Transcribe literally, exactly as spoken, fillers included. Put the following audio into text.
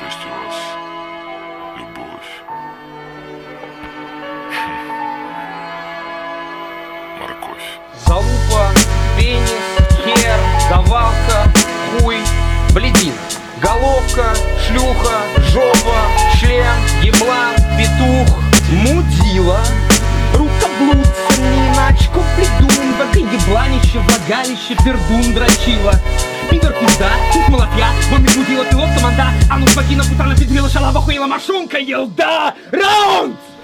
есть у вас любовь. Морковь. Залупа, пенис, хер, давалка, хуй, блядин. Головка, шлюха, жопа, член, еблан, петух, мудила. Рукоблудца, не иначе куплидун, воды ебланище, влагалище, пердун, дрочила. Пидор пизда, тут молотья, вон не будила, пилот команда. А ну, вагина, путана, педрила, шалава, хуила, машунка, елда. Раунд!